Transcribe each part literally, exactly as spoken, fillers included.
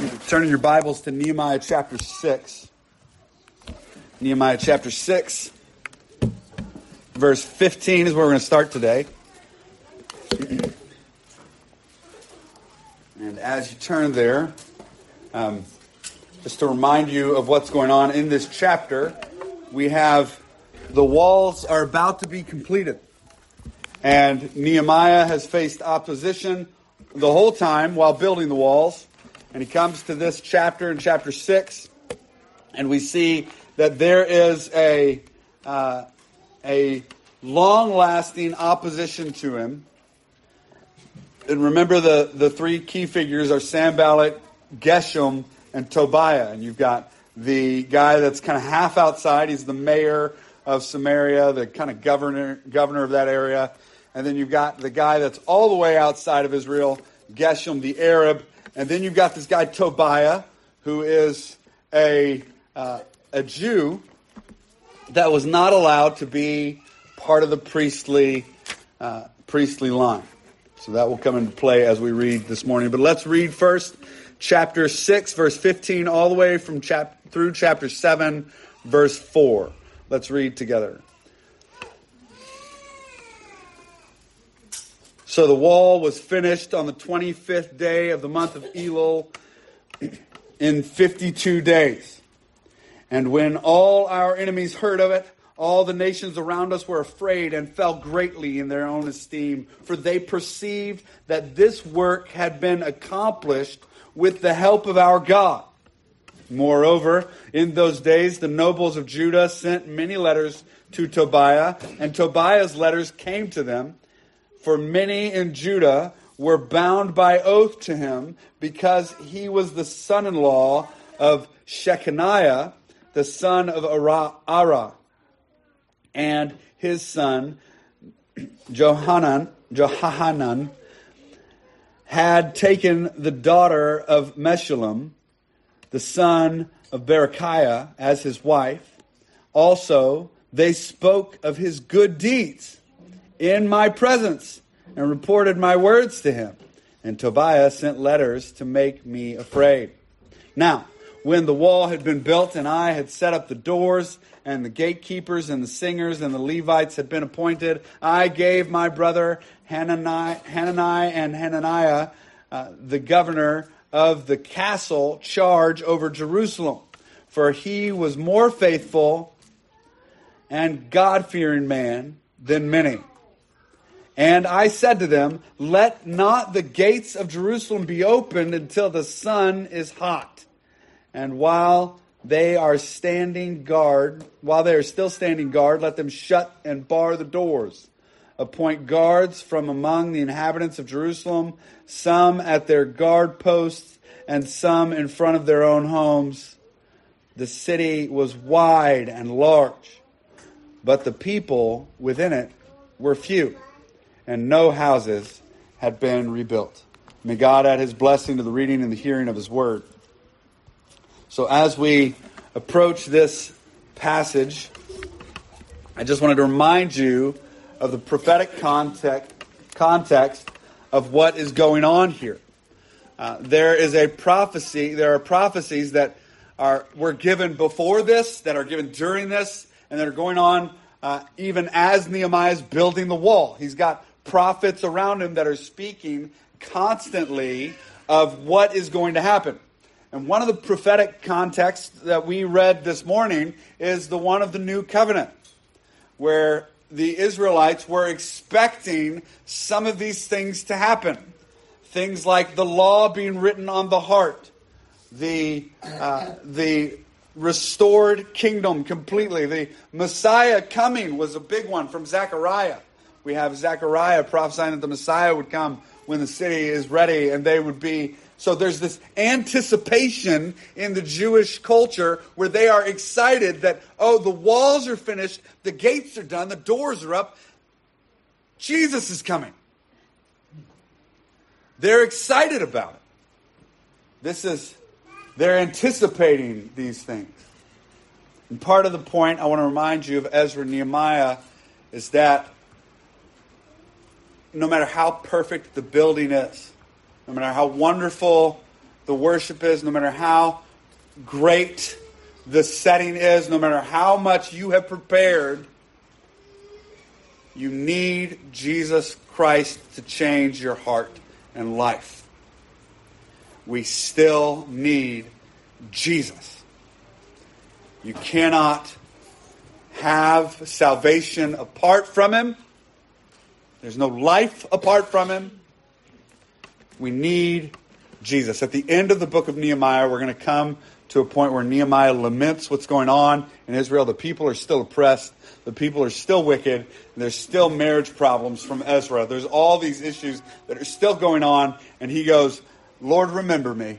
Turning your Bibles to Nehemiah chapter six. Nehemiah chapter six, verse fifteen is where we're going to start today. And as you turn there, um, just to remind you of what's going on in this chapter, we have the walls are about to be completed. And Nehemiah has faced opposition the whole time while building the walls. And he comes to this chapter in chapter six, and we see that there is a uh, a long-lasting opposition to him. And remember, the, the three key figures are Sanballat, Geshem, and Tobiah. And you've got the guy that's kind of half outside. He's the mayor of Samaria, the kind of governor governor of that area. And then you've got the guy that's all the way outside of Israel, Geshem, the Arab. And then you've got this guy Tobiah, who is a uh, a Jew that was not allowed to be part of the priestly uh, priestly line. So that will come into play as we read this morning. But let's read first chapter six, verse fifteen, all the way from chap- through chapter seven, verse four. Let's read together. So the wall was finished on the twenty-fifth day of the month of Elul in fifty-two days. And when all our enemies heard of it, all the nations around us were afraid and fell greatly in their own esteem, for they perceived that this work had been accomplished with the help of our God. Moreover, in those days, the nobles of Judah sent many letters to Tobiah, and Tobiah's letters came to them. For many in Judah were bound by oath to him because he was the son-in-law of Shechaniah, the son of Ara, and his son Johanan, Johanan had taken the daughter of Meshullam, the son of Berechiah, as his wife. Also, they spoke of his good deeds in my presence, and reported my words to him. And Tobiah sent letters to make me afraid. Now, when the wall had been built, and I had set up the doors, and the gatekeepers, and the singers, and the Levites had been appointed, I gave my brother Hanani, Hanani and Hananiah, uh, the governor of the castle, charge over Jerusalem. For he was more faithful and God-fearing man than many. And I said to them, let not the gates of Jerusalem be opened until the sun is hot. And while they are standing guard, while they are still standing guard, let them shut and bar the doors. Appoint guards from among the inhabitants of Jerusalem, some at their guard posts and some in front of their own homes. The city was wide and large, but the people within it were few, and no houses had been rebuilt. May God add his blessing to the reading and the hearing of his word. So as we approach this passage, I just wanted to remind you of the prophetic context, context of what is going on here. Uh, there is a prophecy, there are prophecies that are were given before this, that are given during this, and that are going on uh, even as Nehemiah is building the wall. He's got prophets around him that are speaking constantly of what is going to happen. And one of the prophetic contexts that we read this morning is the one of the new covenant, where the Israelites were expecting some of these things to happen. Things like the law being written on the heart, the uh, the restored kingdom completely. The Messiah coming was a big one from Zechariah. We have Zechariah prophesying that the Messiah would come when the city is ready, and they would be... So there's this anticipation in the Jewish culture where they are excited that, oh, the walls are finished, the gates are done, the doors are up, Jesus is coming. They're excited about it. This is, they're anticipating these things. And part of the point I want to remind you of Ezra and Nehemiah is that no matter how perfect the building is, no matter how wonderful the worship is, no matter how great the setting is, no matter how much you have prepared, you need Jesus Christ to change your heart and life. We still need Jesus. You cannot have salvation apart from Him. There's no life apart from Him. We need Jesus. At the end of the book of Nehemiah, we're going to come to a point where Nehemiah laments what's going on in Israel. The people are still oppressed. The people are still wicked. And there's still marriage problems from Ezra. There's all these issues that are still going on. And he goes, Lord, remember me.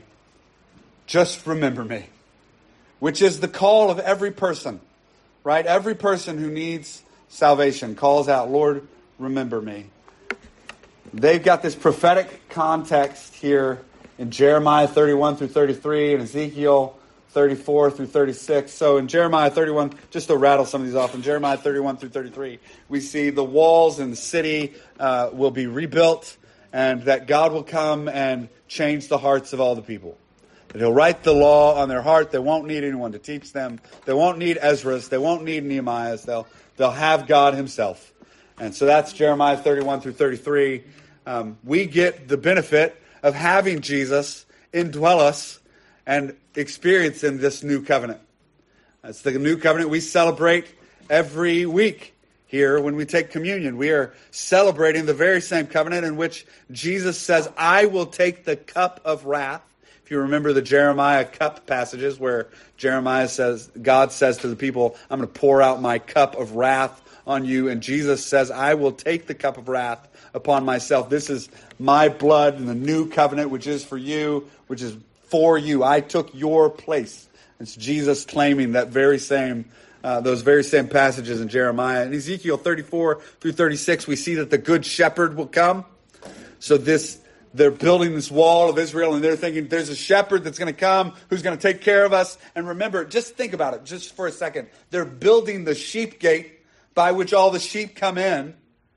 Just remember me. Which is the call of every person, right? Every person who needs salvation calls out, Lord, remember me. They've got this prophetic context here in Jeremiah thirty-one through thirty-three and Ezekiel thirty-four through thirty-six. So in Jeremiah thirty-one, just to rattle some of these off, in Jeremiah thirty-one through thirty-three, we see the walls in the city uh, will be rebuilt, and that God will come and change the hearts of all the people. That He'll write the law on their heart. They won't need anyone to teach them. They won't need Ezra's. They won't need Nehemiah's. They'll, they'll have God Himself. And so that's Jeremiah thirty-one through thirty-three. Um, we get the benefit of having Jesus indwell us and experience in this new covenant. That's the new covenant we celebrate every week here when we take communion. We are celebrating the very same covenant in which Jesus says, I will take the cup of wrath. If you remember the Jeremiah cup passages where Jeremiah says, God says to the people, I'm going to pour out my cup of wrath on you. And Jesus says, I will take the cup of wrath upon myself. This is my blood in the new covenant, which is for you, which is for you. I took your place. It's Jesus claiming that very same, uh, those very same passages in Jeremiah. In Ezekiel thirty-four through thirty-six, we see that the good shepherd will come. So this, they're building this wall of Israel, and they're thinking there's a shepherd that's going to come who's going to take care of us. And remember, just think about it just for a second. They're building the sheep gate by which all the sheep come in.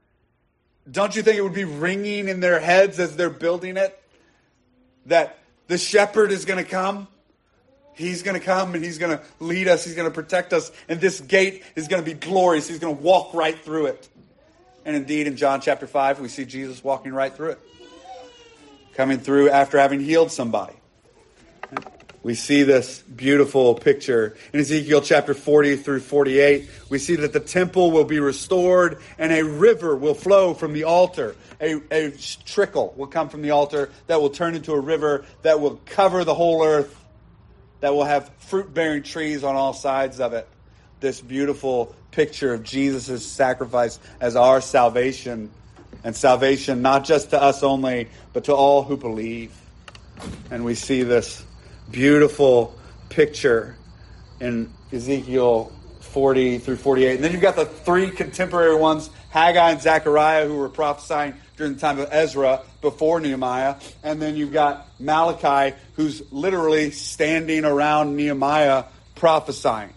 Don't you think it would be ringing in their heads as they're building it? That the shepherd is going to come. He's going to come and He's going to lead us. He's going to protect us. And this gate is going to be glorious. He's going to walk right through it. And indeed, in John chapter five, we see Jesus walking right through it. Coming through after having healed somebody. We see this beautiful picture. In Ezekiel chapter forty through forty-eight, we see that the temple will be restored and a river will flow from the altar. A, a trickle will come from the altar that will turn into a river that will cover the whole earth, that will have fruit-bearing trees on all sides of it. This beautiful picture of Jesus' sacrifice as our salvation, and salvation not just to us only, but to all who believe. And we see this beautiful picture in Ezekiel forty through forty-eight. And then you've got the three contemporary ones, Haggai and Zechariah, who were prophesying during the time of Ezra before Nehemiah. And then you've got Malachi, who's literally standing around Nehemiah prophesying.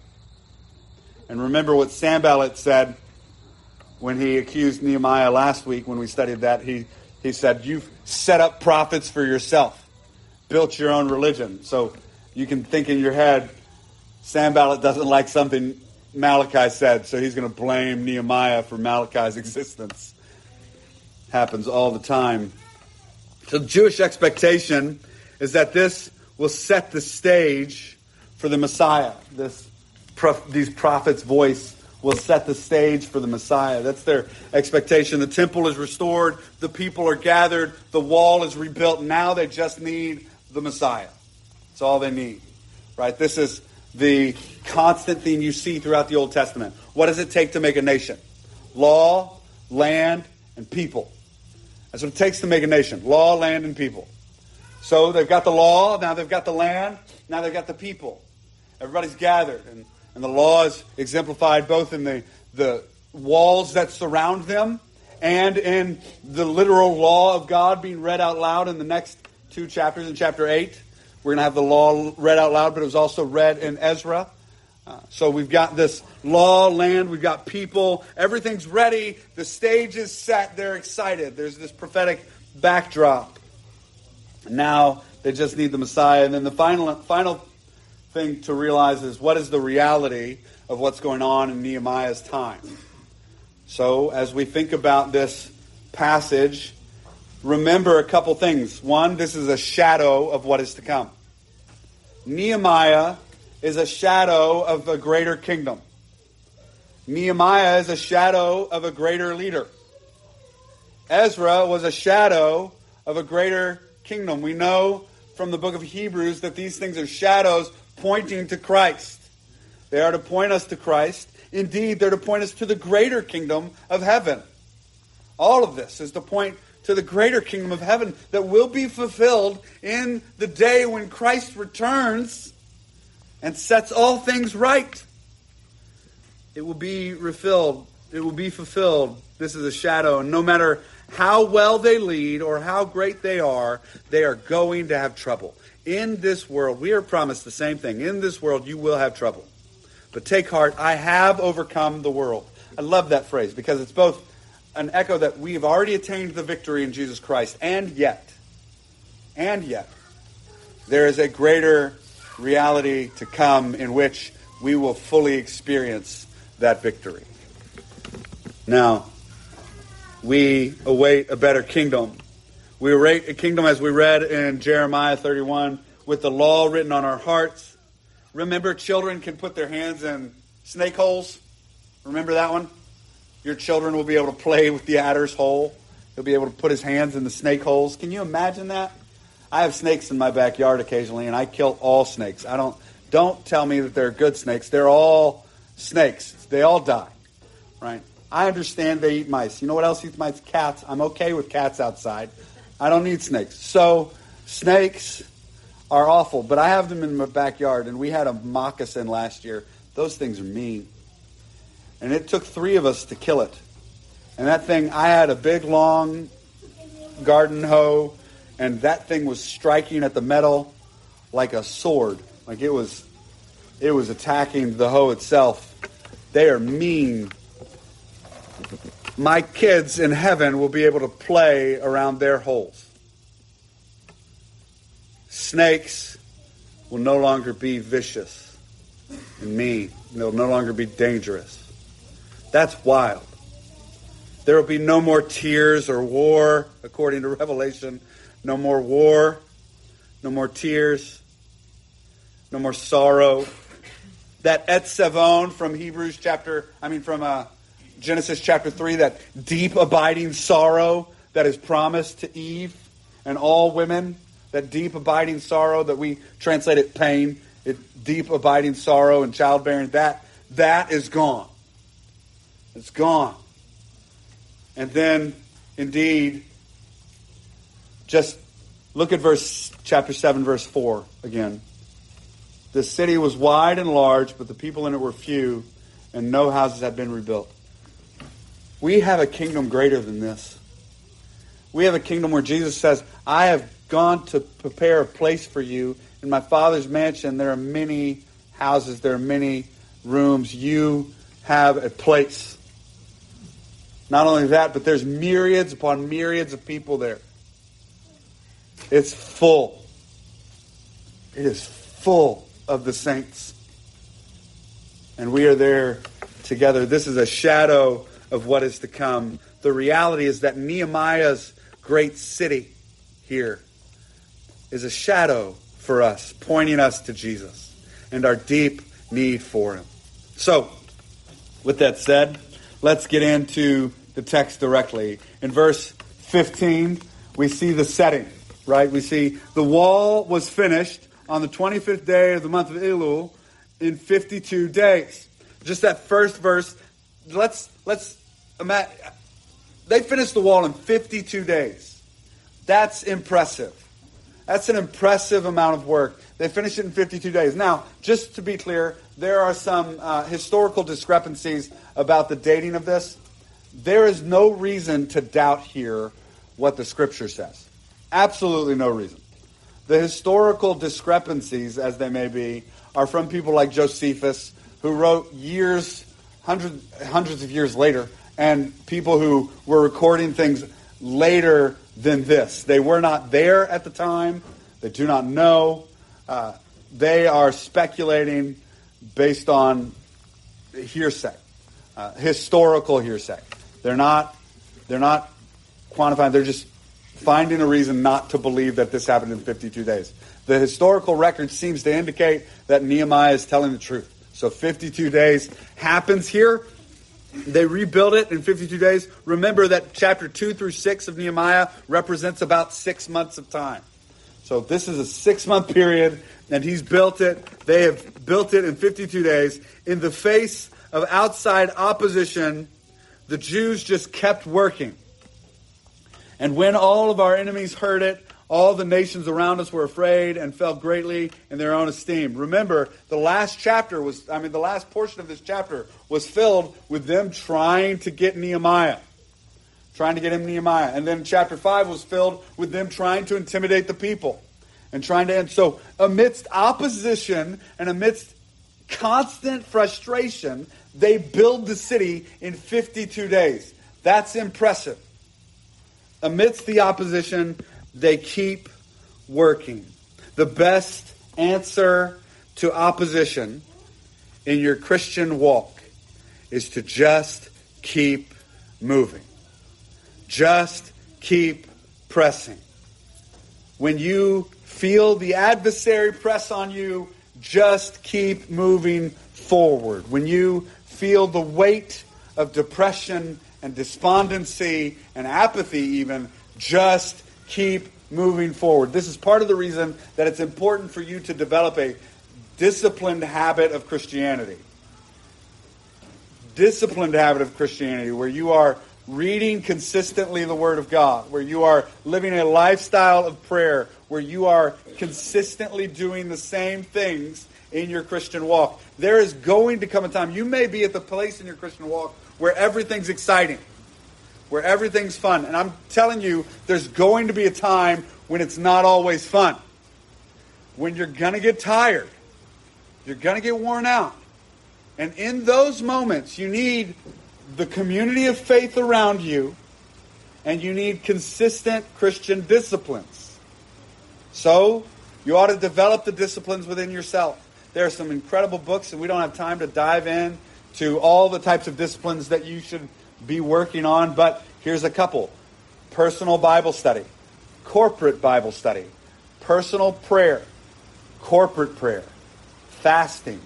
And remember what Sanballat said when he accused Nehemiah last week when we studied that. He, he said, you've set up prophets for yourself. Built your own religion. So you can think in your head, Sanballat doesn't like something Malachi said, so he's going to blame Nehemiah for Malachi's existence. Happens all the time. So the Jewish expectation is that this will set the stage for the Messiah. This, these prophets' voice will set the stage for the Messiah. That's their expectation. The temple is restored. The people are gathered. The wall is rebuilt. Now they just need the Messiah. That's all they need, right? This is the constant theme you see throughout the Old Testament. What does it take to make a nation? Law, land, and people. That's what it takes to make a nation. Law, land, and people. So they've got the law, now they've got the land, now they've got the people. Everybody's gathered, and, and the law is exemplified both in the, the walls that surround them and in the literal law of God being read out loud in the next two chapters. In chapter eight, we're going to have the law read out loud, but it was also read in Ezra. Uh, so we've got this law, land, we've got people. Everything's ready. The stage is set. They're excited. There's this prophetic backdrop. Now They just need the Messiah. And then the final final thing to realize is what is the reality of what's going on in Nehemiah's time. So as we think about this passage, remember a couple things. One, this is a shadow of what is to come. Nehemiah is a shadow of a greater kingdom. Nehemiah is a shadow of a greater leader. Ezra was a shadow of a greater kingdom. We know from the book of Hebrews that these things are shadows pointing to Christ. They are to point us to Christ. Indeed, they're to point us to the greater kingdom of heaven. All of this is to point to the greater kingdom of heaven that will be fulfilled in the day when Christ returns and sets all things right. It will be refilled. It will be fulfilled. This is a shadow. And no matter how well they lead or how great they are, they are going to have trouble. In this world, we are promised the same thing. In this world, you will have trouble. But take heart, I have overcome the world. I love that phrase because it's both an echo that we have already attained the victory in Jesus Christ, and yet, and yet, there is a greater reality to come in which we will fully experience that victory. Now, we await a better kingdom. We await a kingdom, as we read in Jeremiah thirty-one, with the law written on our hearts. Remember, children can put their hands in snake holes. Remember that one? Your children will be able to play with the adder's hole. He'll be able to put his hands in the snake holes. Can you imagine that? I have snakes in my backyard occasionally, and I kill all snakes. I don't don't tell me that they're good snakes. They're all snakes. They all die, right? I understand they eat mice. You know what else eats mice? Cats. I'm okay with cats outside. I don't need snakes. So snakes are awful, but I have them in my backyard, and we had a moccasin last year. Those things are mean. And it took three of us to kill it. And that thing, I had a big, long garden hoe, and that thing was striking at the metal like a sword. Like it was, it was attacking the hoe itself. They are mean. My kids in heaven will be able to play around their holes. Snakes will no longer be vicious and mean. They'll no longer be dangerous. That's wild. There will be no more tears or war, according to Revelation. No more war. No more tears. No more sorrow. That etzavon from Hebrews chapter, I mean from uh, Genesis chapter three, that deep abiding sorrow that is promised to Eve and all women, that deep abiding sorrow that we translate it pain, it deep abiding sorrow and childbearing, that that is gone. It's gone. And then, indeed, just look at verse chapter seven, verse four again. The city was wide and large, but the people in it were few, and no houses had been rebuilt. We have a kingdom greater than this. We have a kingdom where Jesus says, I have gone to prepare a place for you. In my Father's mansion, there are many houses, there are many rooms. You have a place. Not only that, but there's myriads upon myriads of people there. It's full. It is full of the saints. And we are there together. This is a shadow of what is to come. The reality is that Nehemiah's great city here is a shadow for us, pointing us to Jesus and our deep need for him. So, with that said, let's get into the text directly. In verse fifteen, we see the setting, right? We see the wall was finished on the twenty-fifth day of the month of Elul in fifty-two days. Just that first verse, let's let's imagine, they finished the wall in fifty-two days. That's impressive. That's an impressive amount of work. They finished it in fifty-two days. Now, just to be clear, there are some uh, historical discrepancies about the dating of this. There is no reason to doubt here what the Scripture says. Absolutely no reason. The historical discrepancies, as they may be, are from people like Josephus, who wrote years, hundreds, hundreds of years later, and people who were recording things later than this. They were not there at the time. They do not know. Uh, they are speculating based on hearsay, uh, historical hearsay. They're not, they're not quantifying. They're just finding a reason not to believe that this happened in fifty-two days. The historical record seems to indicate that Nehemiah is telling the truth. So fifty-two days happens here. They rebuild it in fifty-two days. Remember that chapter two through six of Nehemiah represents about six months of time. So this is a six-month period, and he's built it. They have built it in fifty-two days. In the face of outside opposition, the Jews just kept working. And when all of our enemies heard it, all the nations around us were afraid and fell greatly in their own esteem. Remember, the last chapter was, I mean, the last portion of this chapter was filled with them trying to get Nehemiah. Trying to get him Nehemiah. And then chapter five was filled with them trying to intimidate the people. And trying to, and so amidst opposition and amidst constant frustration, they build the city in fifty-two days. That's impressive. Amidst the opposition, they keep working. The best answer to opposition in your Christian walk is to just keep moving. Just keep pressing. When you feel the adversary press on you, just keep moving forward. When you feel the weight of depression and despondency and apathy even, just keep moving forward. This is part of the reason that it's important for you to develop a disciplined habit of Christianity. Disciplined habit of Christianity where you are reading consistently the Word of God, where you are living a lifestyle of prayer, where you are consistently doing the same things in your Christian walk. There is going to come a time, you may be at the place in your Christian walk where everything's exciting, where everything's fun. And I'm telling you, there's going to be a time when it's not always fun. When you're going to get tired. You're going to get worn out. And in those moments, you need the community of faith around you, and you need consistent Christian disciplines. So, you ought to develop the disciplines within yourself. There are some incredible books, and we don't have time to dive in to all the types of disciplines that you should be working on, but here's a couple. Personal Bible study, corporate Bible study, personal prayer, corporate prayer, fasting,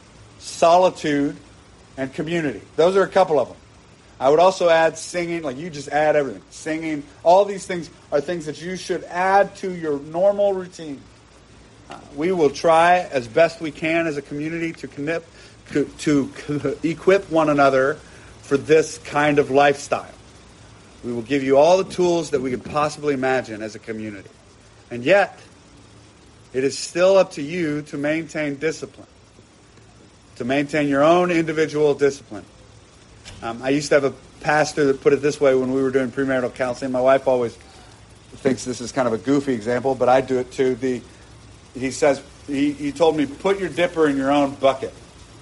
solitude, and community. Those are a couple of them. I would also add singing, like you just add everything. Singing, all these things are things that you should add to your normal routine. Uh, we will try as best we can as a community to, connect, to, to equip one another for this kind of lifestyle. We will give you all the tools that we could possibly imagine as a community. And yet, it is still up to you to maintain discipline. To maintain your own individual discipline. Um, I used to have a pastor that put it this way when we were doing premarital counseling. My wife always thinks this is kind of a goofy example, but I do it too. The, he says, he, he told me, put your dipper in your own bucket.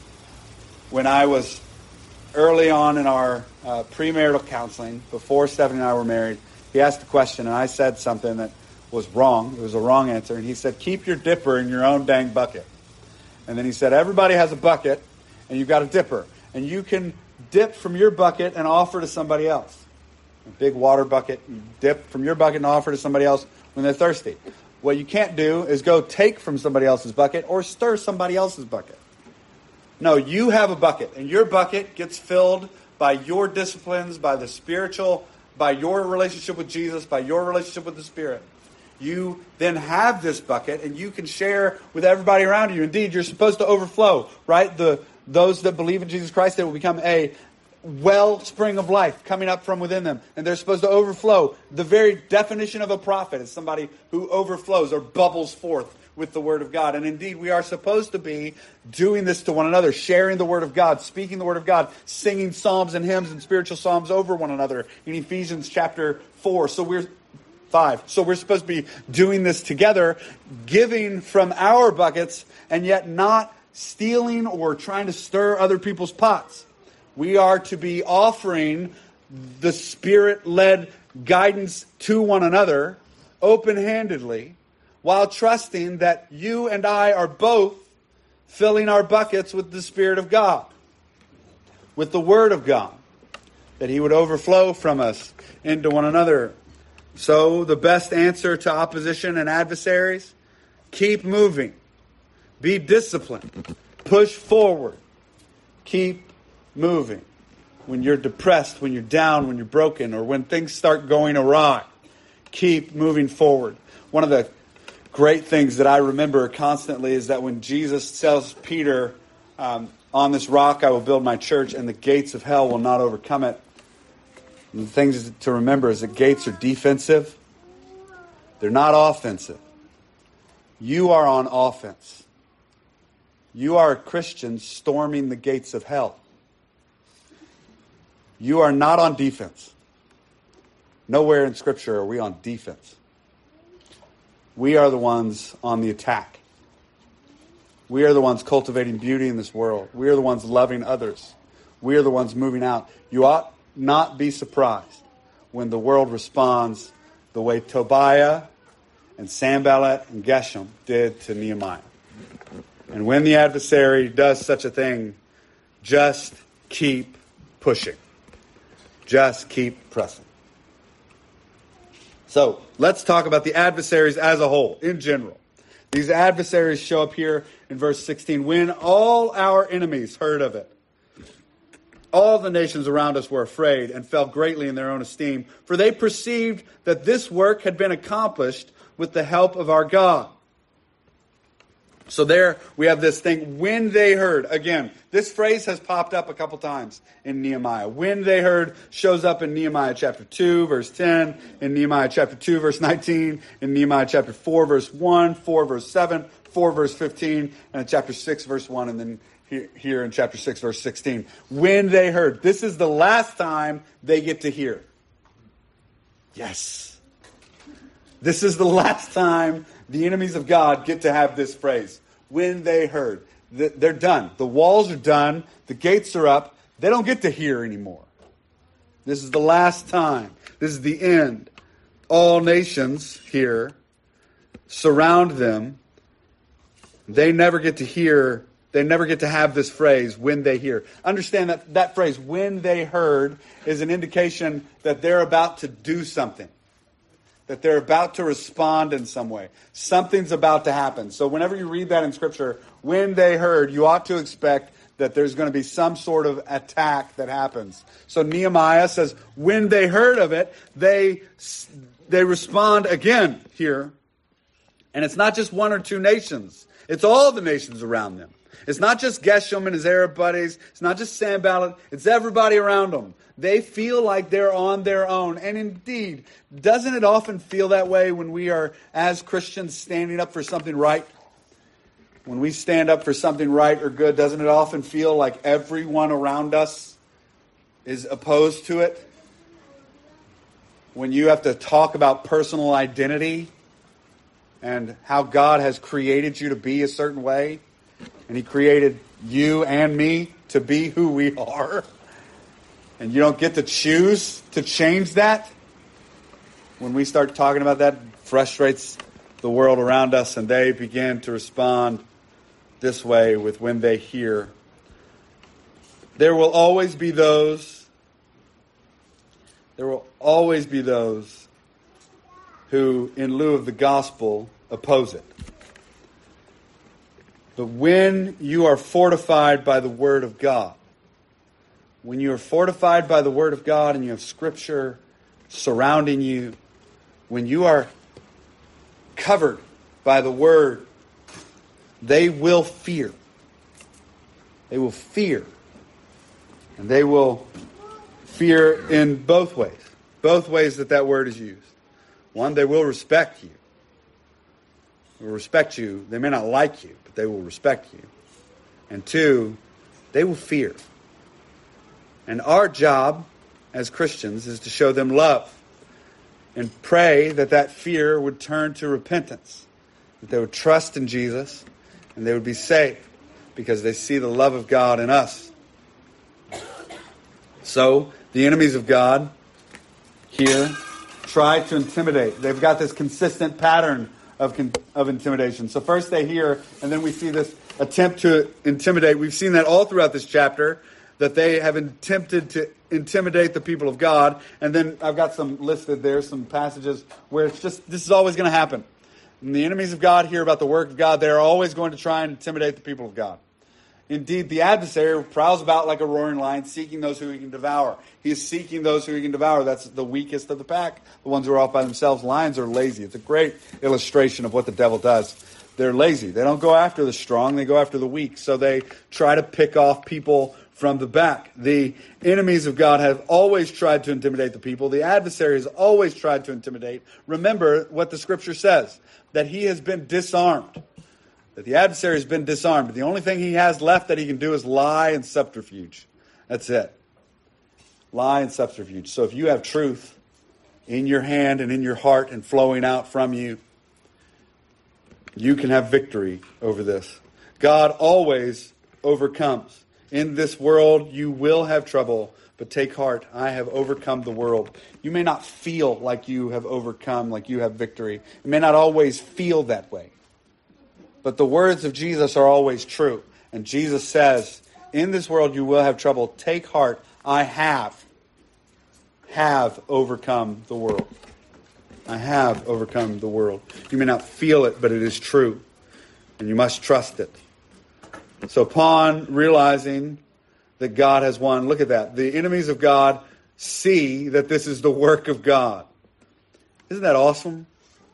When I was early on in our uh, premarital counseling, before Stephanie and I were married, he asked a question, and I said something that was wrong. It was a wrong answer. And he said, keep your dipper in your own dang bucket. And then he said, everybody has a bucket, and you've got a dipper. And you can dip from your bucket and offer to somebody else. A big water bucket, you dip from your bucket and offer to somebody else when they're thirsty. What you can't do is go take from somebody else's bucket or stir somebody else's bucket. No, you have a bucket, and your bucket gets filled by your disciplines, by the spiritual, by your relationship with Jesus, by your relationship with the Spirit. You then have this bucket, and you can share with everybody around you. Indeed, you're supposed to overflow, right? The those that believe in Jesus Christ, they will become a wellspring of life coming up from within them. And they're supposed to overflow. The very definition of a prophet is somebody who overflows or bubbles forth with the Word of God. And indeed, we are supposed to be doing this to one another, sharing the Word of God, speaking the Word of God, singing psalms and hymns and spiritual psalms over one another in Ephesians chapter four. So we're five. So we're supposed to be doing this together, giving from our buckets, and yet not stealing or trying to stir other people's pots. We are to be offering the Spirit-led guidance to one another open-handedly while trusting that you and I are both filling our buckets with the Spirit of God, with the Word of God, that He would overflow from us into one another. So the best answer to opposition and adversaries, keep moving. Be disciplined. Push forward. Keep moving. When you're depressed, when you're down, when you're broken, or when things start going awry, keep moving forward. One of the great things that I remember constantly is that when Jesus tells Peter, um, on this rock I will build my church, and the gates of hell will not overcome it. And the things to remember is that gates are defensive. They're not offensive. You are on offense. You are a Christian storming the gates of hell. You are not on defense. Nowhere in Scripture are we on defense. We are the ones on the attack. We are the ones cultivating beauty in this world. We are the ones loving others. We are the ones moving out. You ought not be surprised when the world responds the way Tobiah and Sanballat and Geshem did to Nehemiah. And when the adversary does such a thing, just keep pushing. Just keep pressing. So, let's talk about the adversaries as a whole, in general. These adversaries show up here in verse sixteen. When all our enemies heard of it, all the nations around us were afraid and fell greatly in their own esteem, for they perceived that this work had been accomplished with the help of our God. So there we have this thing, when they heard. Again, this phrase has popped up a couple times in Nehemiah. When they heard shows up in Nehemiah chapter two, verse ten, in Nehemiah chapter two, verse nineteen, in Nehemiah chapter four, verse one, four, verse seven, four, verse fifteen, and in chapter six, verse one, and then here in chapter six, verse sixteen. When they heard. This is the last time they get to hear. Yes. This is the last time the enemies of God get to have this phrase. When they heard. They're done. The walls are done. The gates are up. They don't get to hear anymore. This is the last time. This is the end. All nations here surround them. They never get to hear. They never get to have this phrase, when they hear. Understand that that phrase, when they heard, is an indication that they're about to do something. That they're about to respond in some way. Something's about to happen. So whenever you read that in Scripture, when they heard, you ought to expect that there's going to be some sort of attack that happens. So Nehemiah says, when they heard of it, they, they respond again here. And it's not just one or two nations. It's all the nations around them. It's not just Geshem and his Arab buddies. It's not just Sanballat. It's everybody around them. They feel like they're on their own. And indeed, doesn't it often feel that way when we are, as Christians, standing up for something right? When we stand up for something right or good, doesn't it often feel like everyone around us is opposed to it? When you have to talk about personal identity and how God has created you to be a certain way, and He created you and me to be who we are, and you don't get to choose to change that. When we start talking about that, it frustrates the world around us, and they begin to respond this way with when they hear. There will always be those, there will always be those who, in lieu of the gospel, oppose it. But when you are fortified by the Word of God, when you are fortified by the Word of God and you have Scripture surrounding you, when you are covered by the Word, they will fear. They will fear. And they will fear in both ways. Both ways that that word is used. One, they will respect you. They will respect you. They may not like you, but they will respect you. And two, they will fear. And our job as Christians is to show them love and pray that that fear would turn to repentance, that they would trust in Jesus and they would be saved because they see the love of God in us. So, the enemies of God here try to intimidate. They've got this consistent pattern of, of intimidation. So first they hear, and then we see this attempt to intimidate. We've seen that all throughout this chapter, that they have attempted to intimidate the people of God. And then I've got some listed there, some passages where it's just, this is always going to happen. When the enemies of God hear about the work of God, they're always going to try and intimidate the people of God. Indeed, the adversary prowls about like a roaring lion, seeking those who he can devour. He is seeking those who he can devour. That's the weakest of the pack, the ones who are off by themselves. Lions are lazy. It's a great illustration of what the devil does. They're lazy. They don't go after the strong. They go after the weak. So they try to pick off people from the back. The enemies of God have always tried to intimidate the people. The adversary has always tried to intimidate. Remember what the scripture says, that he has been disarmed. That the adversary has been disarmed. The only thing he has left that he can do is lie and subterfuge. That's it. Lie and subterfuge. So if you have truth in your hand and in your heart and flowing out from you, you can have victory over this. God always overcomes. In this world you will have trouble, but take heart. I have overcome the world. You may not feel like you have overcome, like you have victory. You may not always feel that way. But the words of Jesus are always true. And Jesus says, in this world you will have trouble. Take heart. I have, have overcome the world. I have overcome the world. You may not feel it, but it is true. And you must trust it. So upon realizing that God has won, look at that. The enemies of God see that this is the work of God. Isn't that awesome?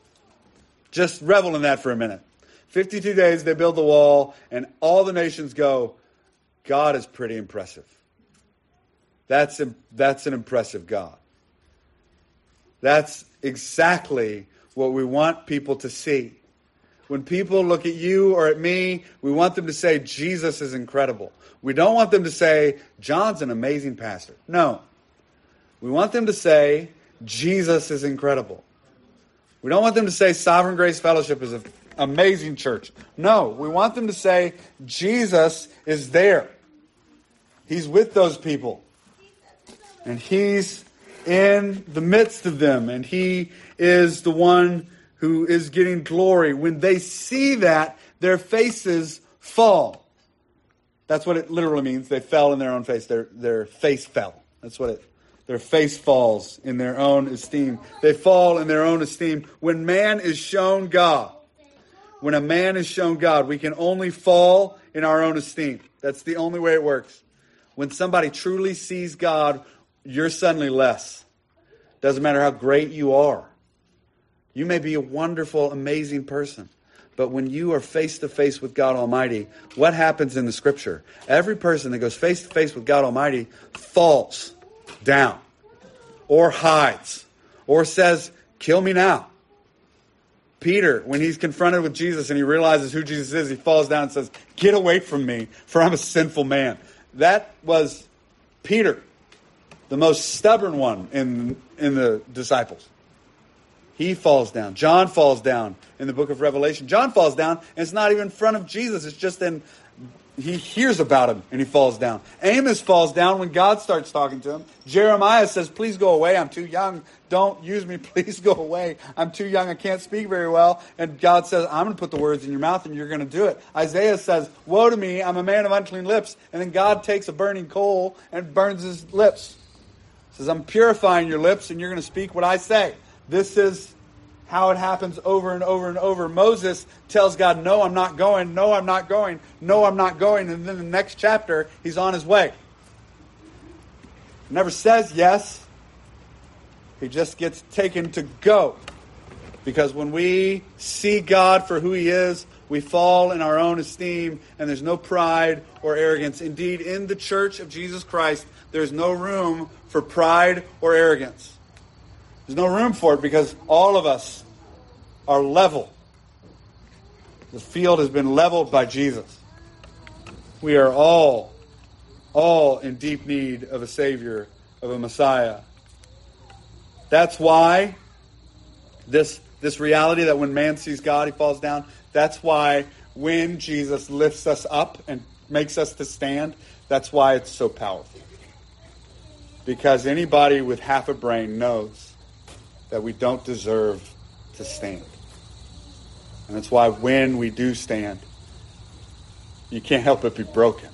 Just revel in that for a minute. fifty-two days, they build the wall, and all the nations go, God is pretty impressive. That's, that's an impressive God. That's exactly what we want people to see. When people look at you or at me, we want them to say, Jesus is incredible. We don't want them to say, John's an amazing pastor. No. We want them to say, Jesus is incredible. We don't want them to say, Sovereign Grace Fellowship is an amazing church. No. We want them to say, Jesus is there. He's with those people. And he's in the midst of them. And he is the one who is getting glory. When they see that, their faces fall. That's what it literally means. They fell in their own face. Their, their face fell. That's what it, their face falls in their own esteem. They fall in their own esteem. When man is shown God, when a man is shown God, we can only fall in our own esteem. That's the only way it works. When somebody truly sees God, you're suddenly less. Doesn't matter how great you are. You may be a wonderful, amazing person. But when you are face to face with God Almighty, what happens in the scripture? Every person that goes face to face with God Almighty falls down or hides or says, kill me now. Peter, when he's confronted with Jesus and he realizes who Jesus is, he falls down and says, get away from me, for I'm a sinful man. That was Peter, the most stubborn one in, in the disciples. He falls down. John falls down in the book of Revelation. John falls down, and it's not even in front of Jesus. It's just in, he hears about him, and he falls down. Amos falls down when God starts talking to him. Jeremiah says, please go away. I'm too young. Don't use me. Please go away. I'm too young. I can't speak very well. And God says, I'm going to put the words in your mouth, and you're going to do it. Isaiah says, woe to me. I'm a man of unclean lips. And then God takes a burning coal and burns his lips. He says, I'm purifying your lips, and you're going to speak what I say. This is how it happens over and over and over. Moses tells God, no, I'm not going. No, I'm not going. No, I'm not going. And then the next chapter, he's on his way. Never says yes. He just gets taken to go. Because when we see God for who he is, we fall in our own esteem, and there's no pride or arrogance. Indeed, in the church of Jesus Christ, there's no room for pride or arrogance. There's no room for it because all of us are level. The field has been leveled by Jesus. We are all, all in deep need of a Savior, of a Messiah. That's why this, this reality that when man sees God, he falls down. That's why when Jesus lifts us up and makes us to stand, that's why it's so powerful. Because anybody with half a brain knows that we don't deserve to stand. And that's why when we do stand, you can't help but be broken.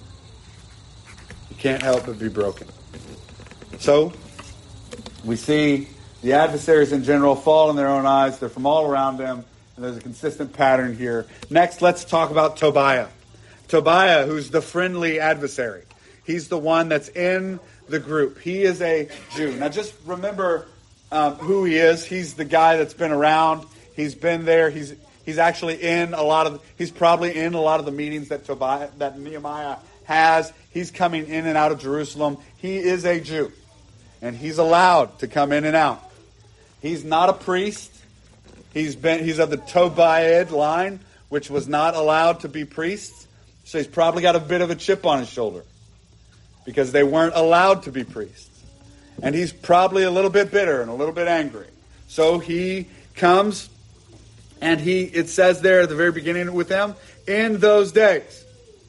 You can't help but be broken. So, we see the adversaries in general fall in their own eyes. They're from all around them. And there's a consistent pattern here. Next, let's talk about Tobiah. Tobiah, who's the friendly adversary. He's the one that's in the group. He is a Jew. Now just remember um, who he is. He's the guy that's been around. He's been there. He's he's actually in a lot of, he's probably in a lot of the meetings that Tobiah, that Nehemiah has. He's coming in and out of Jerusalem. He is a Jew. And he's allowed to come in and out. He's not a priest. He's been he's of the Tobiah line, which was not allowed to be priests. So he's probably got a bit of a chip on his shoulder because they weren't allowed to be priests. And he's probably a little bit bitter and a little bit angry. So he comes and he, it says there at the very beginning with them, in those days.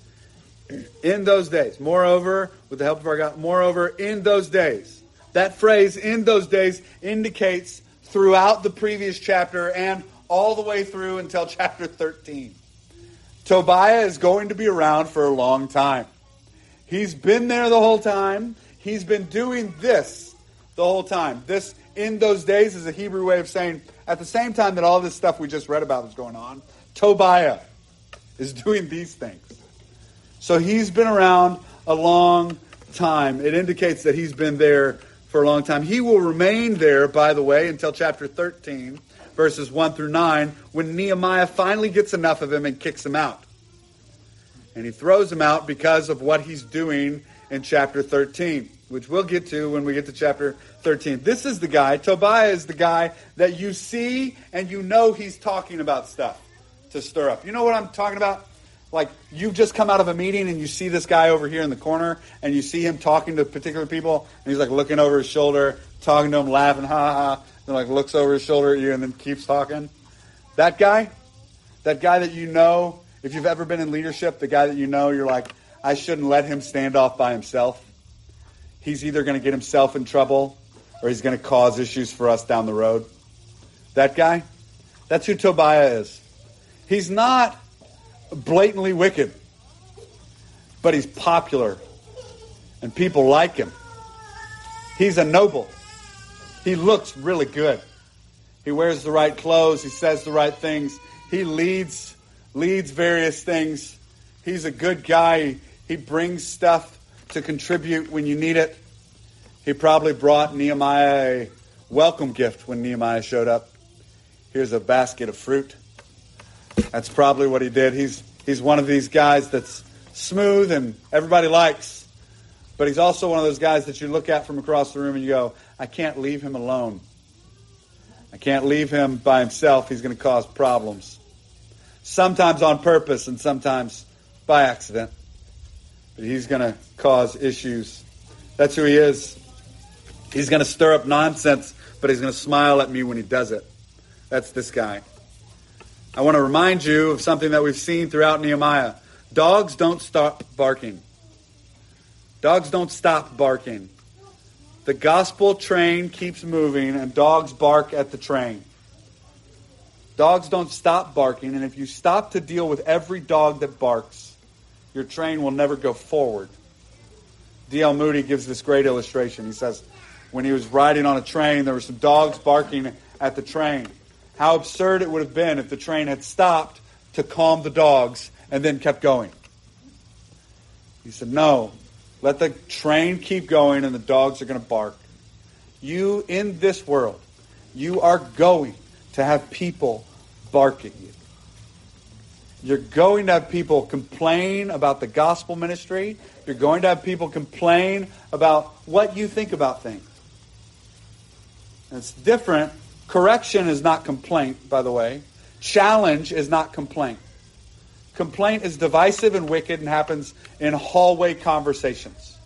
In those days. Moreover, with the help of our God, moreover, in those days. That phrase, in those days, indicates throughout the previous chapter and all the way through until chapter thirteen. Tobiah is going to be around for a long time. He's been there the whole time. He's been doing this the whole time. This, in those days, is a Hebrew way of saying, at the same time that all this stuff we just read about is going on, Tobiah is doing these things. So he's been around a long time. It indicates that he's been there for a long time. He will remain there, by the way, until chapter thirteen, verses one through nine, when Nehemiah finally gets enough of him and kicks him out. And he throws him out because of what he's doing in chapter thirteen, which we'll get to when we get to chapter thirteen. This is the guy, Tobiah is the guy that you see and you know he's talking about stuff to stir up. You know what I'm talking about? Like, you've just come out of a meeting and you see this guy over here in the corner and you see him talking to particular people and he's like looking over his shoulder, talking to them, laughing, ha ha, then like looks over his shoulder at you and then keeps talking. That guy, that guy that you know, if you've ever been in leadership, the guy that you know, you're like, I shouldn't let him stand off by himself. He's either going to get himself in trouble or he's going to cause issues for us down the road. That guy, that's who Tobiah is. He's not blatantly wicked, but he's popular and people like him. He's a noble. He looks really good. He wears the right clothes. He says the right things. He leads leads various things. He's a good guy. He brings stuff to contribute when you need it. He probably brought Nehemiah a welcome gift when Nehemiah showed up. Here's a basket of fruit. That's probably what he did. He's he's one of these guys that's smooth and everybody likes. But he's also one of those guys that you look at from across the room and you go, I can't leave him alone. I can't leave him by himself. He's going to cause problems. Sometimes on purpose and sometimes by accident. But he's going to cause issues. That's who he is. He's going to stir up nonsense, but he's going to smile at me when he does it. That's this guy. I want to remind you of something that we've seen throughout Nehemiah. Dogs don't stop barking. Dogs don't stop barking. The gospel train keeps moving and dogs bark at the train. Dogs don't stop barking, and if you stop to deal with every dog that barks, your train will never go forward. D L Moody gives this great illustration. He says, when he was riding on a train, there were some dogs barking at the train. How absurd it would have been if the train had stopped to calm the dogs and then kept going. He said, no, let the train keep going and the dogs are going to bark. You, in this world, you are going to have people bark at you. You're going to have people complain about the gospel ministry. You're going to have people complain about what you think about things. And it's different. Correction is not complaint, by the way. Challenge is not complaint. Complaint is divisive and wicked and happens in hallway conversations.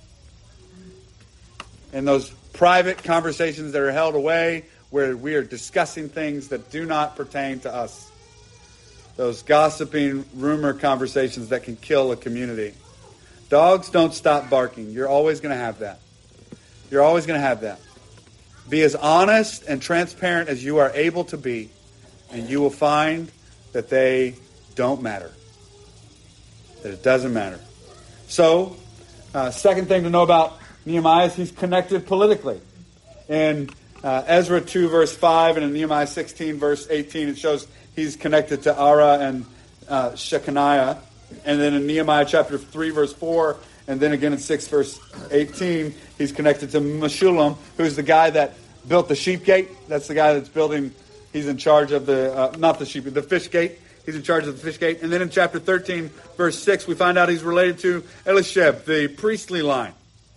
In those private conversations that are held away where we are discussing things that do not pertain to us. Those gossiping rumor conversations that can kill a community. Dogs don't stop barking. You're always going to have that. You're always going to have that. Be as honest and transparent as you are able to be, and you will find that they don't matter. That it doesn't matter. So, uh, second thing to know about Nehemiah is he's connected politically. In uh, Ezra two, verse five, and in Nehemiah sixteen, verse eighteen, it shows he's connected to Ara and uh, Shechaniah. And then in Nehemiah chapter three, verse four, and then again in six, verse eighteen, he's connected to Meshullam, who's the guy that built the sheep gate. That's the guy that's building, he's in charge of the, uh, not the sheep, the fish gate. He's in charge of the fish gate. And then in chapter thirteen, verse six, we find out he's related to Elisheb, the priestly line.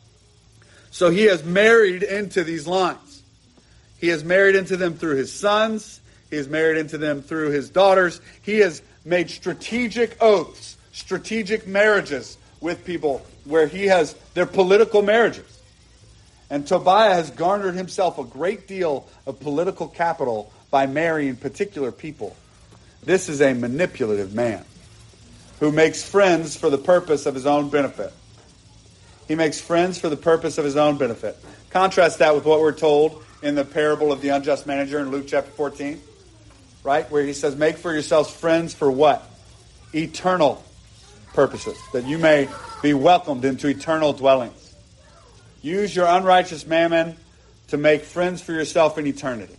So he has married into these lines. He has married into them through his sons. He has married into them through his daughters. He has made strategic oaths, strategic marriages with people where he has, they're political marriages. And Tobiah has garnered himself a great deal of political capital by marrying particular people. This is a manipulative man who makes friends for the purpose of his own benefit. He makes friends for the purpose of his own benefit. Contrast that with what we're told in the parable of the unjust manager in Luke chapter fourteen, right? Where he says, make for yourselves friends for what? Eternal purposes, that you may be welcomed into eternal dwellings. Use your unrighteous mammon to make friends for yourself in eternity.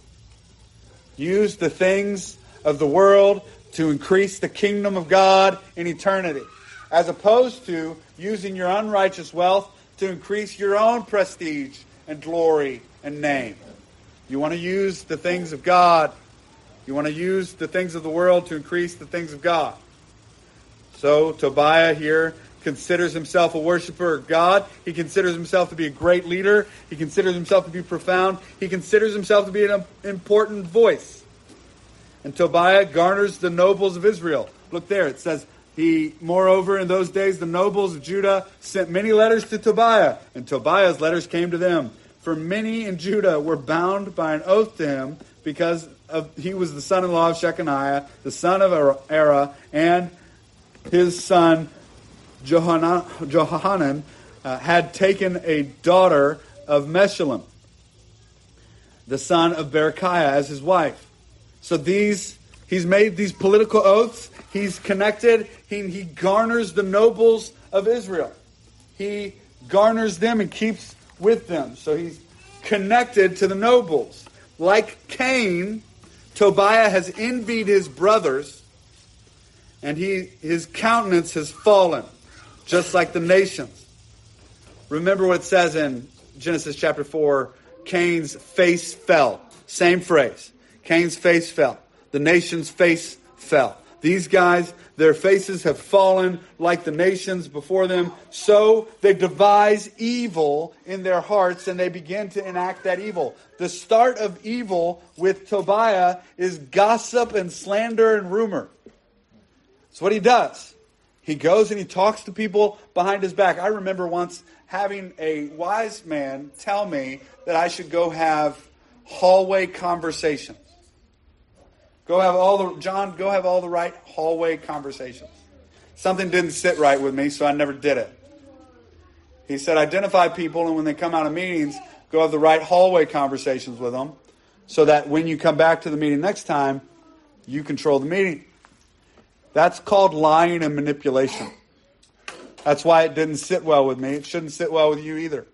Use the things of the world to increase the kingdom of God in eternity, as opposed to using your unrighteous wealth to increase your own prestige and glory and name. You want to use the things of God. You want to use the things of the world to increase the things of God. So Tobiah here considers himself a worshiper of God. He considers himself to be a great leader. He considers himself to be profound. He considers himself to be an important voice. And Tobiah garners the nobles of Israel. Look there, it says, he, moreover, in those days, the nobles of Judah sent many letters to Tobiah, and Tobiah's letters came to them. For many in Judah were bound by an oath to him, because of, he was the son-in-law of Shechaniah, the son of Ara, and his son Johanan, Johanan uh, had taken a daughter of Meshullam, the son of Berechiah, as his wife. So these, he's made these political oaths. He's connected. He, he garners the nobles of Israel. He garners them and keeps with them. So he's connected to the nobles. Like Cain, Tobiah has envied his brothers, and he his countenance has fallen, just like the nations. Remember what it says in Genesis chapter four, Cain's face fell. Same phrase. Cain's face fell. The nation's face fell. These guys, their faces have fallen like the nations before them. So they devise evil in their hearts and they begin to enact that evil. The start of evil with Tobiah is gossip and slander and rumor. That's what he does. He goes and he talks to people behind his back. I remember once having a wise man tell me that I should go have hallway conversations. Go have all the, John, go have all the right hallway conversations. Something didn't sit right with me, so I never did it. He said, identify people, and when they come out of meetings, go have the right hallway conversations with them, so that when you come back to the meeting next time, you control the meeting. That's called lying and manipulation. That's why it didn't sit well with me. It shouldn't sit well with you either.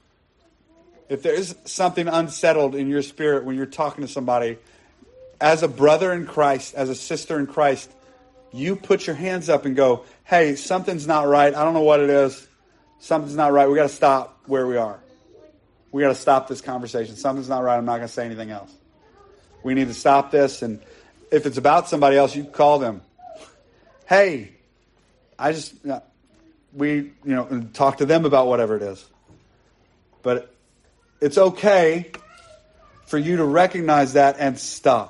If there is something unsettled in your spirit when you're talking to somebody, as a brother in Christ, as a sister in Christ, you put your hands up and go, hey, something's not right. I don't know what it is. Something's not right. We got to stop where we are. We got to stop this conversation. Something's not right. I'm not going to say anything else. We need to stop this. And if it's about somebody else, you call them. Hey, I just, we, you know, talk to them about whatever it is. But it's okay for you to recognize that and stop.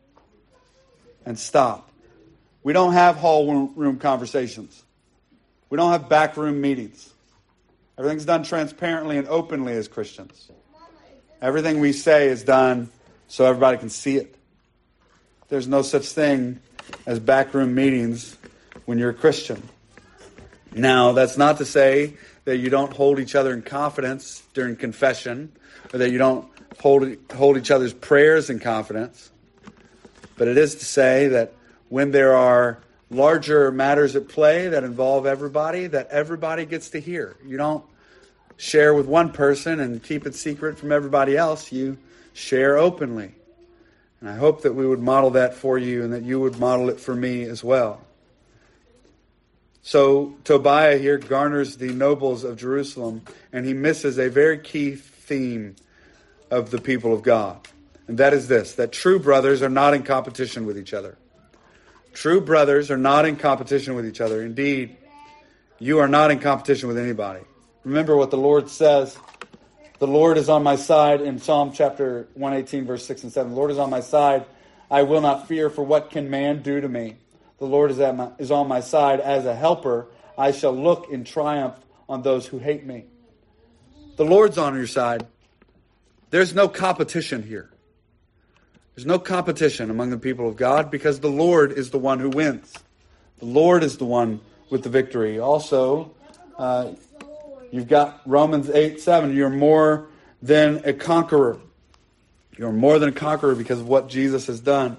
And stop. We don't have hall room conversations. We don't have backroom meetings. Everything's done transparently and openly as Christians. Everything we say is done so everybody can see it. There's no such thing as backroom meetings when you're a Christian. Now, that's not to say that you don't hold each other in confidence during confession, or that you don't hold hold each other's prayers in confidence. But it is to say that when there are larger matters at play that involve everybody, that everybody gets to hear. You don't share with one person and keep it secret from everybody else. You share openly. And I hope that we would model that for you and that you would model it for me as well. So Tobiah here garners the nobles of Jerusalem, and he misses a very key theme of the people of God. And that is this, that true brothers are not in competition with each other. True brothers are not in competition with each other. Indeed, you are not in competition with anybody. Remember what the Lord says. The Lord is on my side in Psalm chapter one eighteen, verse six and seven. The Lord is on my side. I will not fear, for what can man do to me? The Lord is, at my, is on my side as a helper. I shall look in triumph on those who hate me. The Lord's on your side. There's no competition here. There's no competition among the people of God because the Lord is the one who wins. The Lord is the one with the victory. Also, uh, you've got Romans eight seven. You're more than a conqueror. You're more than a conqueror because of what Jesus has done.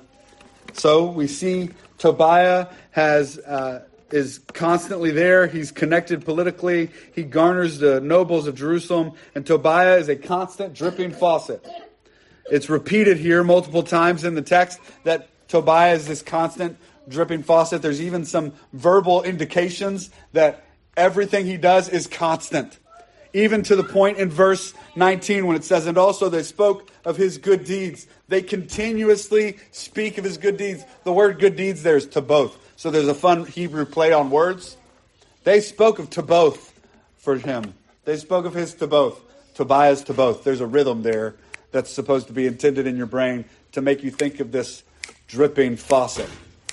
So we see Tobiah has uh, is constantly there. He's connected politically. He garners the nobles of Jerusalem. And Tobiah is a constant dripping faucet. It's repeated here multiple times in the text that Tobiah is this constant dripping faucet. There's even some verbal indications that everything he does is constant. Even to the point in verse nineteen when it says, and also they spoke of his good deeds. They continuously speak of his good deeds. The word good deeds there is taboth. So there's a fun Hebrew play on words. They spoke of taboth for him. They spoke of his taboth. Tobiah's taboth. There's a rhythm there that's supposed to be intended in your brain to make you think of this dripping faucet.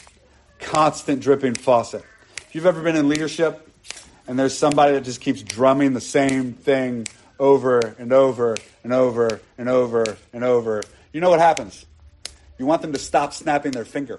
Constant dripping faucet. If you've ever been in leadership and there's somebody that just keeps drumming the same thing over and over and over and over and over, you know what happens? You want them to stop snapping their finger.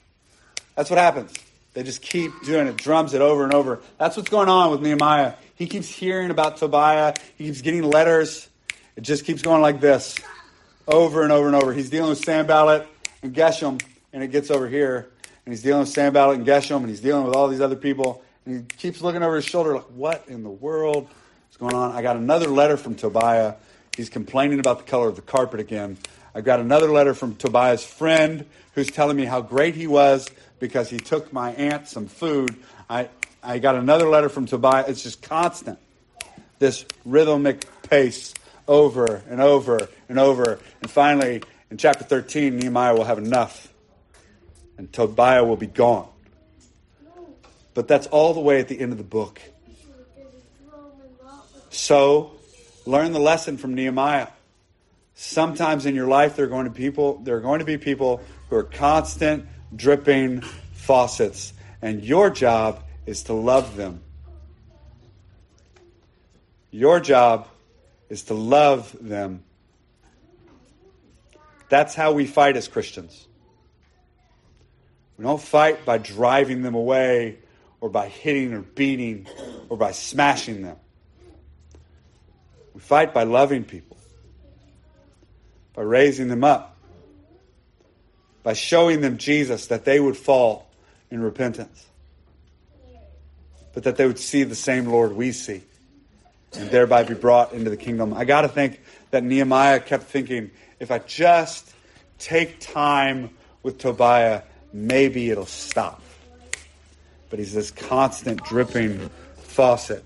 That's what happens. They just keep doing it, drums it over and over. That's what's going on with Nehemiah. He keeps hearing about Tobiah. He keeps getting letters. It just keeps going like this, over and over and over. He's dealing with Sanballat and Geshem, and it gets over here. And he's dealing with Sanballat and Geshem, and he's dealing with all these other people. And he keeps looking over his shoulder like, what in the world is going on? I got another letter from Tobiah. He's complaining about the color of the carpet again. I got another letter from Tobiah's friend who's telling me how great he was because he took my aunt some food. I, I got another letter from Tobiah. It's just constant. This rhythmic pace over and over and over. And finally, in chapter thirteen, Nehemiah will have enough. And Tobiah will be gone. But that's all the way at the end of the book. So, learn the lesson from Nehemiah. Sometimes in your life there are going to people there are going to be people who are constant, dripping faucets. And your job is to love them. Your job is to love them. That's how we fight as Christians. We don't fight by driving them away or by hitting or beating or by smashing them. We fight by loving people, by raising them up, by showing them Jesus, that they would fall in repentance, but that they would see the same Lord we see and thereby be brought into the kingdom. I got to think that Nehemiah kept thinking, if I just take time with Tobiah, maybe it'll stop. But he's this constant dripping faucet.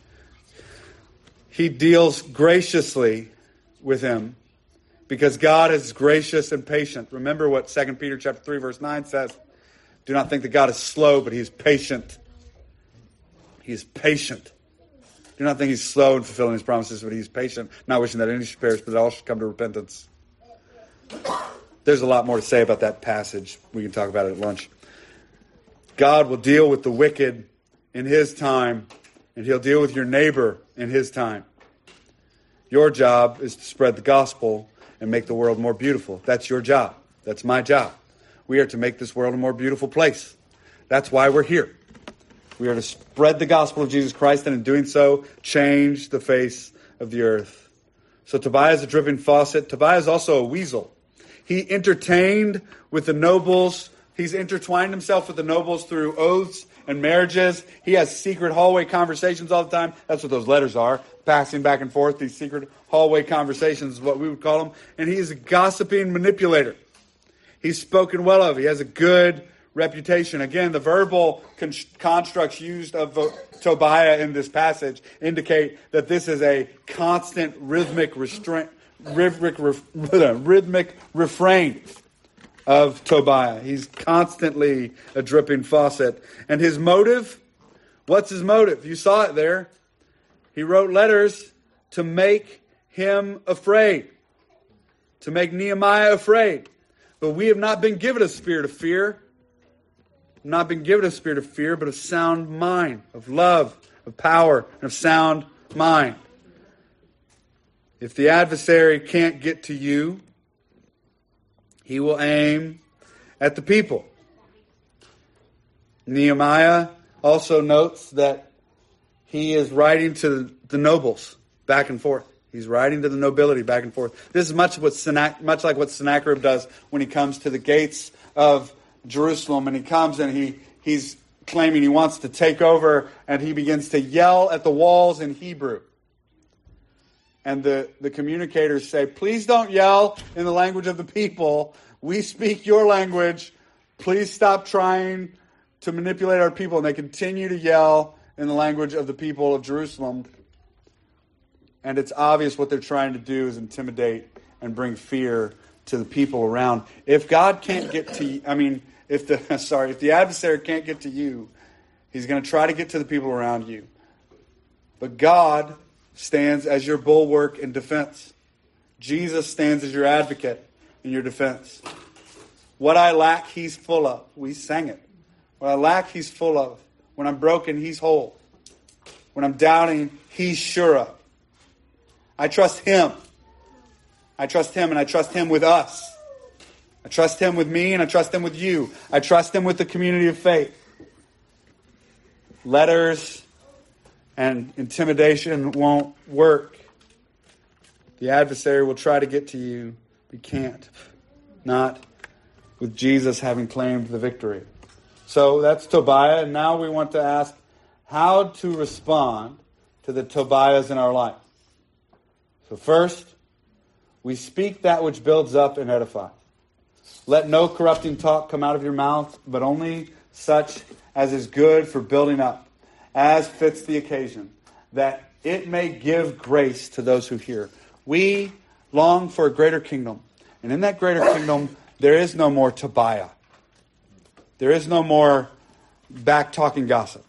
He deals graciously with him because God is gracious and patient. Remember what Second Peter chapter three verse nine says. Do not think that God is slow, but he is patient. He is patient. Do not think he's slow in fulfilling his promises, but he's patient, not wishing that any should perish, but all should come to repentance. There's a lot more to say about that passage. We can talk about it at lunch. God will deal with the wicked in his time, and he'll deal with your neighbor in his time. Your job is to spread the gospel and make the world more beautiful. That's your job. That's my job. We are to make this world a more beautiful place. That's why we're here. We are to spread the gospel of Jesus Christ, and in doing so, change the face of the earth. So Tobiah is a dripping faucet. Tobiah is also a weasel. He entertained with the nobles He's intertwined himself with the nobles through oaths and marriages. He has secret hallway conversations all the time. That's what those letters are, passing back and forth. These secret hallway conversations is what we would call them. And he is a gossiping manipulator. He's spoken well of. He has a good reputation. Again, the verbal con- constructs used of uh, Tobiah in this passage indicate that this is a constant rhythmic restraint, rhythmic, rhythmic refrain of Tobiah. He's constantly a dripping faucet. And his motive, what's his motive? You saw it there. He wrote letters to make him afraid, to make Nehemiah afraid. But we have not been given a spirit of fear, not been given a spirit of fear, but of sound mind, of love, of power, and of sound mind. If the adversary can't get to you, he will aim at the people. Nehemiah also notes that he is writing to the nobles back and forth. He's writing to the nobility back and forth. This is much what Sennacherib, much like what Sennacherib does when he comes to the gates of Jerusalem, and he comes and he he's claiming he wants to take over, and he begins to yell at the walls in Hebrew. And the, the communicators say, please don't yell in the language of the people. We speak your language. Please stop trying to manipulate our people. And they continue to yell in the language of the people of Jerusalem. And it's obvious what they're trying to do is intimidate and bring fear to the people around. If God can't get to you, I mean, if the sorry, if the adversary can't get to you, he's going to try to get to the people around you. But God stands as your bulwark in defense. Jesus stands as your advocate in your defense. What I lack, he's full of. We sang it. What I lack, he's full of. When I'm broken, he's whole. When I'm doubting, he's sure of. I trust him. I trust him, and I trust him with us. I trust him with me, and I trust him with you. I trust him with the community of faith. Letters and intimidation won't work. The adversary will try to get to you, but can't. Not with Jesus having claimed the victory. So that's Tobiah, and now we want to ask how to respond to the Tobiahs in our life. So first, we speak that which builds up and edifies. Let no corrupting talk come out of your mouth, but only such as is good for building up, as fits the occasion, that it may give grace to those who hear. We long for a greater kingdom. And in that greater kingdom, there is no more Tobiah. There is no more back-talking gossip.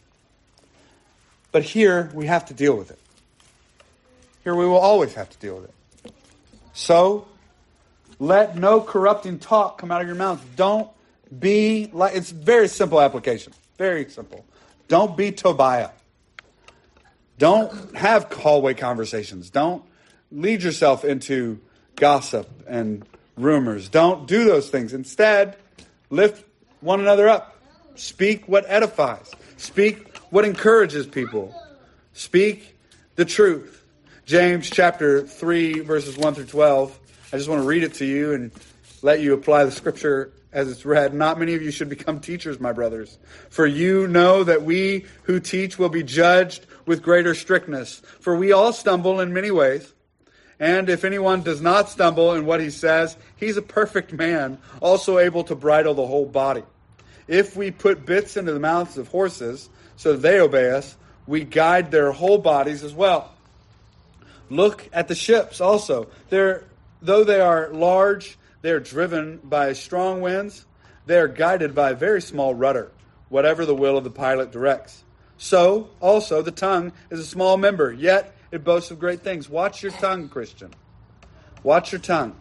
But here, we have to deal with it. Here, we will always have to deal with it. So, let no corrupting talk come out of your mouth. Don't be like, it's very simple application. Very simple. Don't be Tobiah. Don't have hallway conversations. Don't lead yourself into gossip and rumors. Don't do those things. Instead, lift one another up. Speak what edifies. Speak what encourages people. Speak the truth. James chapter three, verses one through twelve. I just want to read it to you and let you apply the scripture as it's read. Not many of you should become teachers, my brothers, for you know that we who teach will be judged with greater strictness. For we all stumble in many ways. And if anyone does not stumble in what he says, he's a perfect man, also able to bridle the whole body. If we put bits into the mouths of horses so that they obey us, we guide their whole bodies as well. Look at the ships also. They're, though they are large, they are driven by strong winds. They are guided by a very small rudder, whatever the will of the pilot directs. So, also, the tongue is a small member, yet it boasts of great things. Watch your tongue, Christian. Watch your tongue.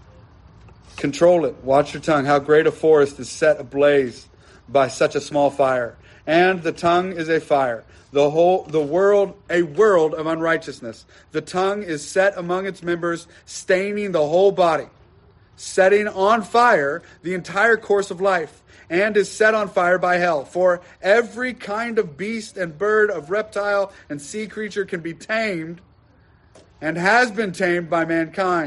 Control it. Watch your tongue. How great a forest is set ablaze by such a small fire. And the tongue is a fire. The whole, the world, a world of unrighteousness. The tongue is set among its members, staining the whole body, setting on fire the entire course of life, and is set on fire by hell. For every kind of beast and bird, of reptile and sea creature can be tamed, and has been tamed by mankind.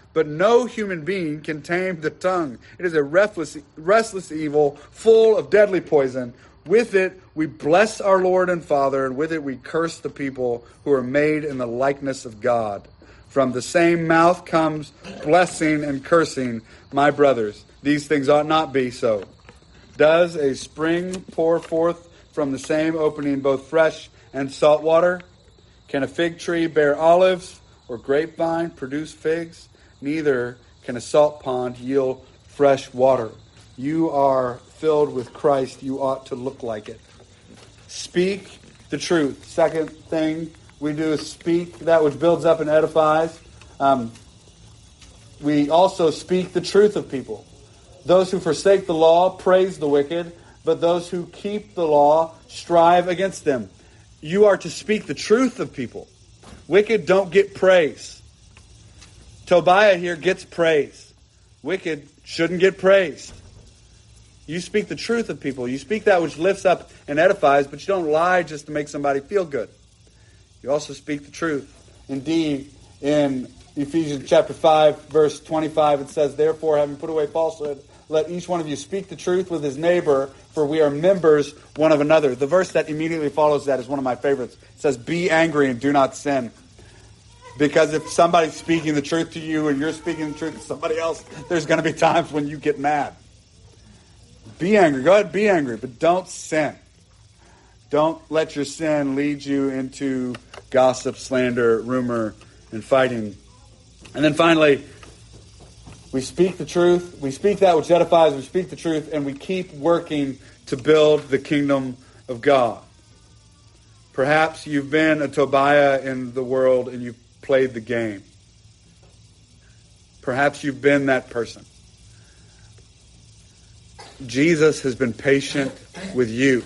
But no human being can tame the tongue. It is a restless, restless evil, full of deadly poison. With it we bless our Lord and Father, and with it we curse the people who are made in the likeness of God. From the same mouth comes blessing and cursing. My brothers, these things ought not be so. Does a spring pour forth from the same opening both fresh and salt water? Can a fig tree bear olives, or grapevine produce figs? Neither can a salt pond yield fresh water. You are filled with Christ. You ought to look like it. Speak the truth. Second thing we do is speak that which builds up and edifies. Um, we also speak the truth of people. Those who forsake the law praise the wicked, but those who keep the law strive against them. You are to speak the truth of people. Wicked don't get praise. Tobiah here gets praise. Wicked shouldn't get praised. You speak the truth of people. You speak that which lifts up and edifies, but you don't lie just to make somebody feel good. You also speak the truth. Indeed, in Ephesians chapter five, verse twenty-five, it says, "Therefore, having put away falsehood, let each one of you speak the truth with his neighbor, for we are members one of another." The verse that immediately follows that is one of my favorites. It says, "Be angry and do not sin." Because if somebody's speaking the truth to you and you're speaking the truth to somebody else, there's going to be times when you get mad. Be angry. Go ahead, be angry, but don't sin. Don't let your sin lead you into gossip, slander, rumor, and fighting. And then finally, we speak the truth. We speak that which edifies. We speak the truth, and we keep working to build the kingdom of God. Perhaps you've been a Tobiah in the world and you've played the game. Perhaps you've been that person. Jesus has been patient with you.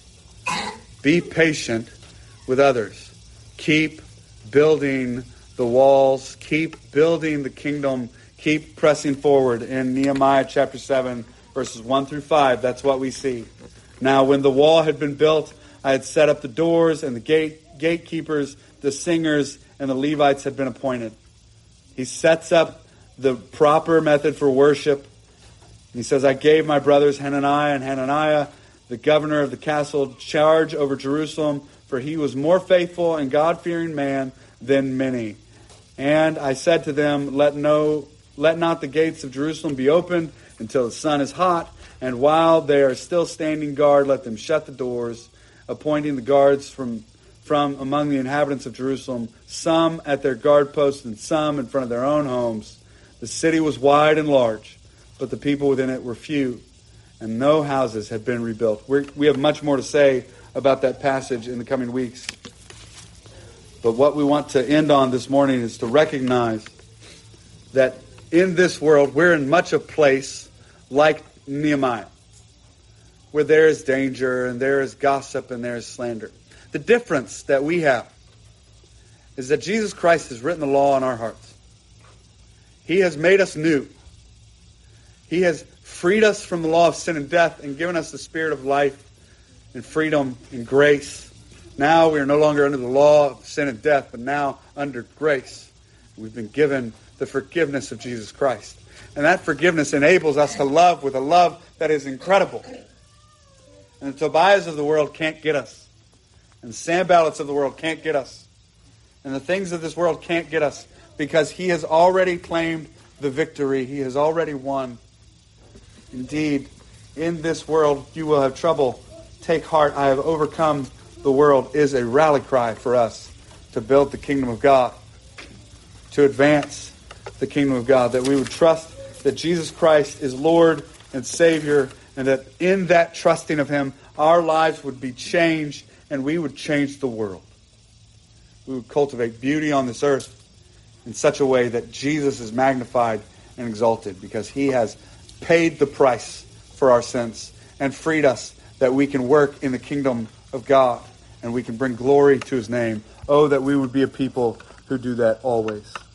Be patient with others. Keep building the walls. Keep building the kingdom. Keep pressing forward. In Nehemiah chapter seven, verses one through five, that's what we see. "Now when the wall had been built, I had set up the doors, and the gate gatekeepers, the singers, and the Levites had been appointed." He sets up the proper method for worship. He says, "I gave my brothers Hananiah and Hananiah, the governor of the castle, charge over Jerusalem, for he was more faithful and God-fearing man than many. And I said to them, let no, let not the gates of Jerusalem be opened until the sun is hot, and while they are still standing guard, let them shut the doors, appointing the guards from, from among the inhabitants of Jerusalem, some at their guard posts and some in front of their own homes. The city was wide and large, but the people within it were few, and no houses had been rebuilt." We're, we have much more to say about that passage in the coming weeks. But what we want to end on this morning is to recognize that in this world, we're in much a place like Nehemiah, where there is danger and there is gossip and there is slander. The difference that we have is that Jesus Christ has written the law on our hearts. He has made us new. He has freed us from the law of sin and death and given us the spirit of life and freedom and grace. Now we are no longer under the law of sin and death, but now under grace. We've been given the forgiveness of Jesus Christ. And that forgiveness enables us to love with a love that is incredible. And the Tobiahs of the world can't get us. And the Sanballats of the world can't get us. And the things of this world can't get us, because he has already claimed the victory. He has already won. Indeed, in this world you will have trouble. Take heart, I have overcome the world is a rally cry for us to build the kingdom of God, to advance the kingdom of God, that we would trust that Jesus Christ is Lord and Savior, and that in that trusting of him, our lives would be changed and we would change the world. We would cultivate beauty on this earth in such a way that Jesus is magnified and exalted, because he has paid the price for our sins and freed us, that we can work in the kingdom of God and we can bring glory to his name. Oh, that we would be a people who do that always.